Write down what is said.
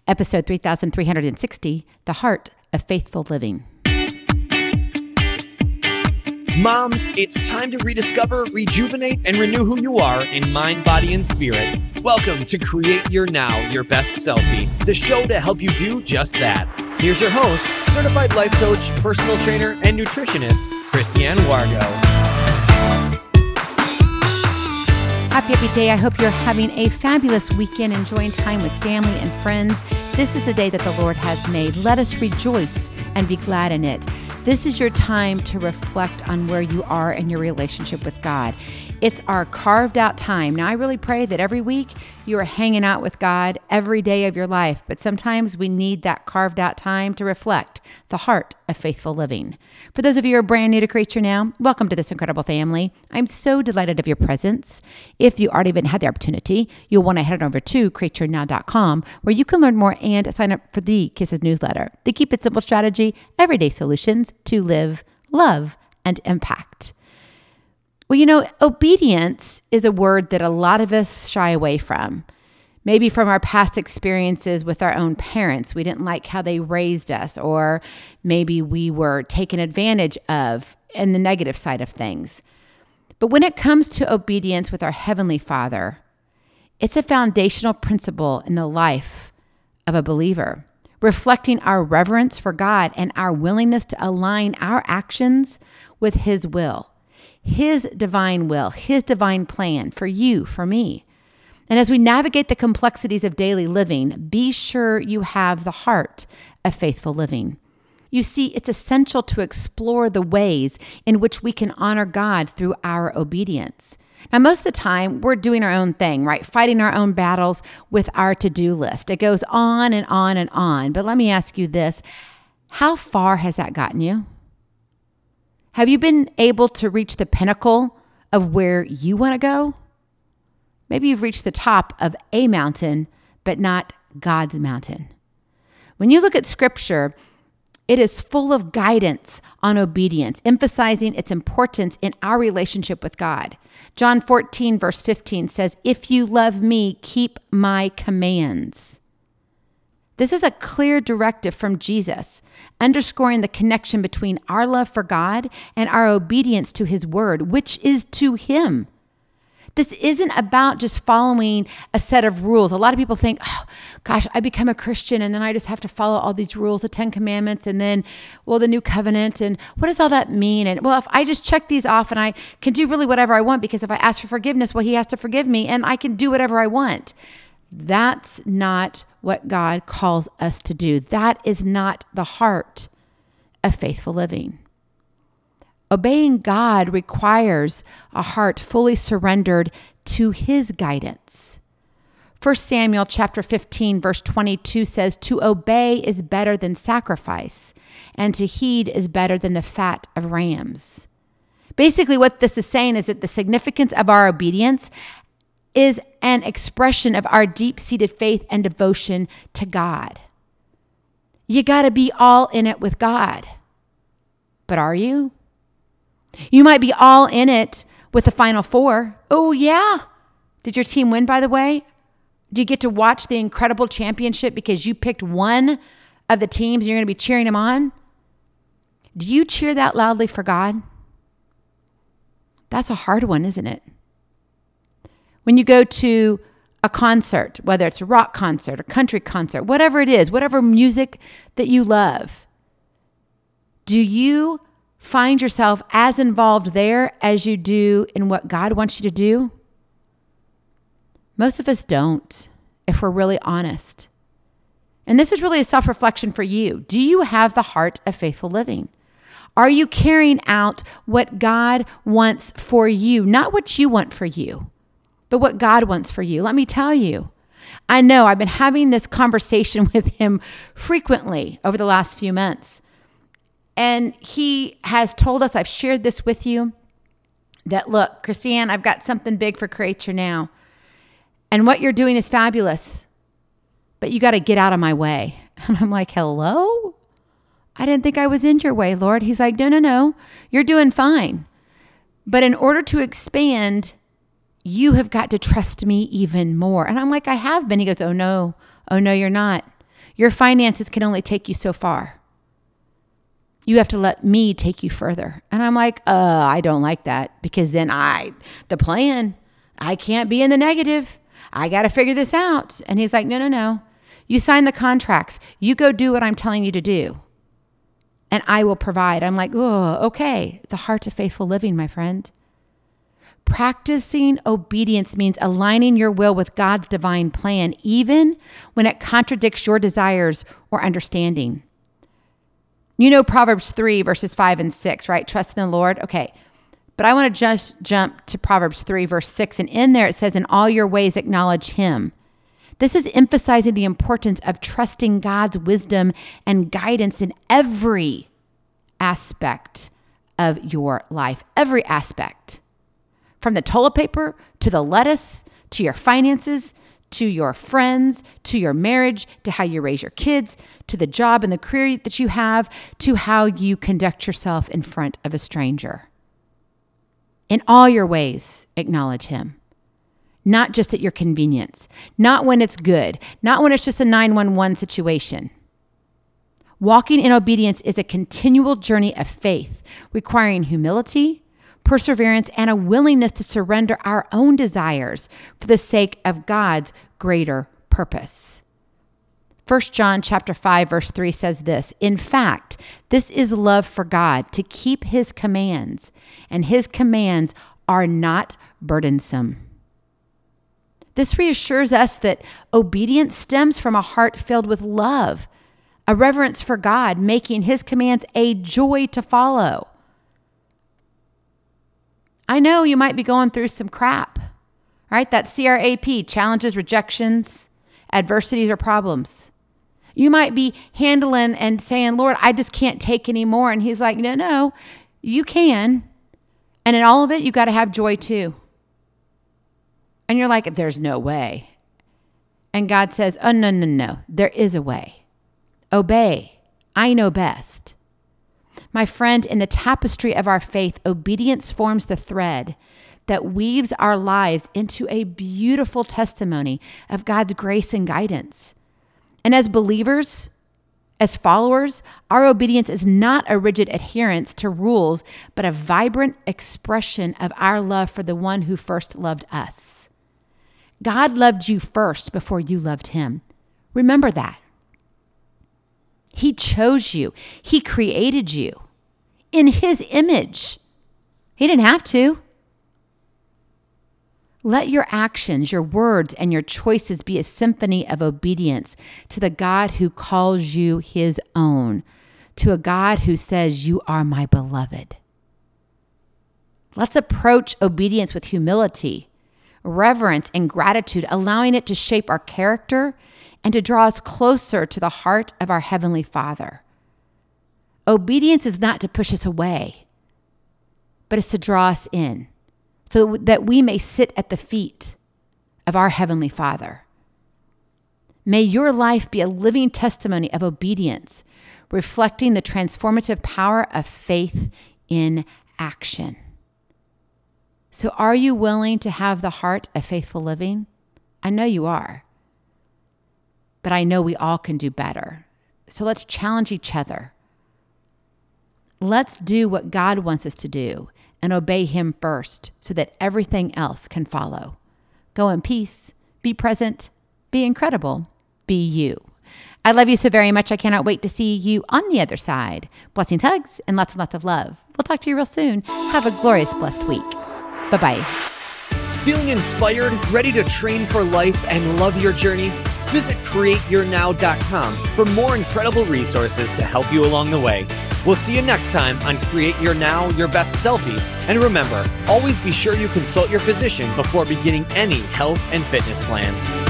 Episode 3360, The Heart of Faithful Living. Moms, it's time to rediscover, rejuvenate, and renew who you are in mind, body, and spirit. Welcome to Create Your Now, Your Best Selfie, the show to help you do just that. Here's your host, certified life coach, personal trainer, and nutritionist, Christiane Wargo. Happy day. I hope you're having a fabulous weekend, enjoying time with family and friends. This is the day that the Lord has made. Let us rejoice and be glad in it. This is your time to reflect on where you are in your relationship with God. It's our carved out time. Now, I really pray that every week you are hanging out with God every day of your life, but sometimes we need that carved out time to reflect the heart of faithful living. For those of you who are brand new to Create Your Now, welcome to this incredible family. I'm so delighted of your presence. If you already haven't had the opportunity, you'll want to head over to createyournow.com where you can learn more and sign up for the Kisses newsletter. The Keep It Simple strategy, everyday solutions to live, love, and impact. Well, you know, obedience is a word that a lot of us shy away from. Maybe from our past experiences with our own parents. We didn't like how they raised us, or maybe we were taken advantage of in the negative side of things. But when it comes to obedience with our Heavenly Father, it's a foundational principle in the life of a believer, reflecting our reverence for God and our willingness to align our actions with His will. His divine will, His divine plan for you, for me. And as we navigate the complexities of daily living, be sure you have the heart of faithful living. You see, it's essential to explore the ways in which we can honor God through our obedience. Now, most of the time, we're doing our own thing, right? Fighting our own battles with our to-do list. It goes on and on and on. But let me ask you this. How far has that gotten you? Have you been able to reach the pinnacle of where you want to go? Maybe you've reached the top of a mountain, but not God's mountain. When you look at Scripture, it is full of guidance on obedience, emphasizing its importance in our relationship with God. John 14, verse 15 says, "If you love me, keep my commands." This is a clear directive from Jesus, underscoring the connection between our love for God and our obedience to His word, which is to Him. This isn't about just following a set of rules. A lot of people think, oh, gosh, I become a Christian and then I just have to follow all these rules, the 10 Commandments, and then, well, the New Covenant, and what does all that mean? And well, if I just check these off and I can do really whatever I want, because if I ask for forgiveness, well, He has to forgive me and I can do whatever I want. That's not what God calls us to do. That is not the heart of faithful living. Obeying God requires a heart fully surrendered to His guidance. 1 Samuel chapter 15, verse 22 says, "To obey is better than sacrifice, and to heed is better than the fat of rams." Basically, what this is saying is that the significance of our obedience is an expression of our deep-seated faith and devotion to God. You got to be all in it with God. But are you? You might be all in it with the Final Four. Oh, yeah. Did your team win, by the way? Do you get to watch the incredible championship because you picked one of the teams and you're going to be cheering them on? Do you cheer that loudly for God? That's a hard one, isn't it? When you go to a concert, whether it's a rock concert, a country concert, whatever it is, whatever music that you love, do you find yourself as involved there as you do in what God wants you to do? Most of us don't, if we're really honest. And this is really a self-reflection for you. Do you have the heart of faithful living? Are you carrying out what God wants for you? Not what you want for you, but what God wants for you. Let me tell you, I know I've been having this conversation with Him frequently over the last few months. And He has told us, I've shared this with you, that look, Christiane, I've got something big for Create Your Now. And what you're doing is fabulous, but you got to get out of my way. And I'm like, hello? I didn't think I was in your way, Lord. He's like, no, you're doing fine. But in order to expand, you have got to trust me even more. And I'm like, I have been. He goes, oh no, you're not. Your finances can only take you so far. You have to let me take you further. And I'm like, I don't like that, because then I can't be in the negative. I got to figure this out. And he's like, no. You sign the contracts. You go do what I'm telling you to do. And I will provide. I'm like, oh, okay. The heart of faithful living, my friend. Practicing obedience means aligning your will with God's divine plan, even when it contradicts your desires or understanding. You know Proverbs 3, verses 5 and 6, right? Trust in the Lord. Okay. But I want to just jump to Proverbs 3, verse 6. And in there it says, in all your ways acknowledge him. This is emphasizing the importance of trusting God's wisdom and guidance in every aspect of your life. Every aspect. From the toilet paper to the lettuce, to your finances, to your friends, to your marriage, to how you raise your kids, to the job and the career that you have, to how you conduct yourself in front of a stranger. In all your ways, acknowledge him. Not just at your convenience, not when it's good, not when it's just a 911 situation. Walking in obedience is a continual journey of faith, requiring humility, perseverance, and a willingness to surrender our own desires for the sake of God's greater purpose. 1 John chapter 5, verse 3 says this, in fact, this is love for God, to keep his commands, and his commands are not burdensome. This reassures us that obedience stems from a heart filled with love, a reverence for God, making his commands a joy to follow. I know you might be going through some crap, right? That CRAP, challenges, rejections, adversities, or problems. You might be handling and saying, Lord, I just can't take anymore. And he's like, no, you can. And in all of it, you got to have joy too. And you're like, there's no way. And God says, oh, no. There is a way. Obey. I know best. My friend, in the tapestry of our faith, obedience forms the thread that weaves our lives into a beautiful testimony of God's grace and guidance. And as believers, as followers, our obedience is not a rigid adherence to rules, but a vibrant expression of our love for the one who first loved us. God loved you first before you loved him. Remember that. He chose you. He created you in his image. He didn't have to. Let your actions, your words, and your choices be a symphony of obedience to the God who calls you his own, to a God who says, you are my beloved. Let's approach obedience with humility, reverence, and gratitude, allowing it to shape our character and to draw us closer to the heart of our Heavenly Father. Obedience is not to push us away, but it's to draw us in so that we may sit at the feet of our Heavenly Father. May your life be a living testimony of obedience, reflecting the transformative power of faith in action. So are you willing to have the heart of faithful living? I know you are. But I know we all can do better. So let's challenge each other. Let's do what God wants us to do and obey him first so that everything else can follow. Go in peace, be present, be incredible, be you. I love you so very much. I cannot wait to see you on the other side. Blessings, hugs, and lots of love. We'll talk to you real soon. Have a glorious, blessed week. Bye-bye. Feeling inspired, ready to train for life and love your journey? Visit CreateYourNow.com for more incredible resources to help you along the way. We'll see you next time on Create Your Now, Your Best Selfie. And remember, always be sure you consult your physician before beginning any health and fitness plan.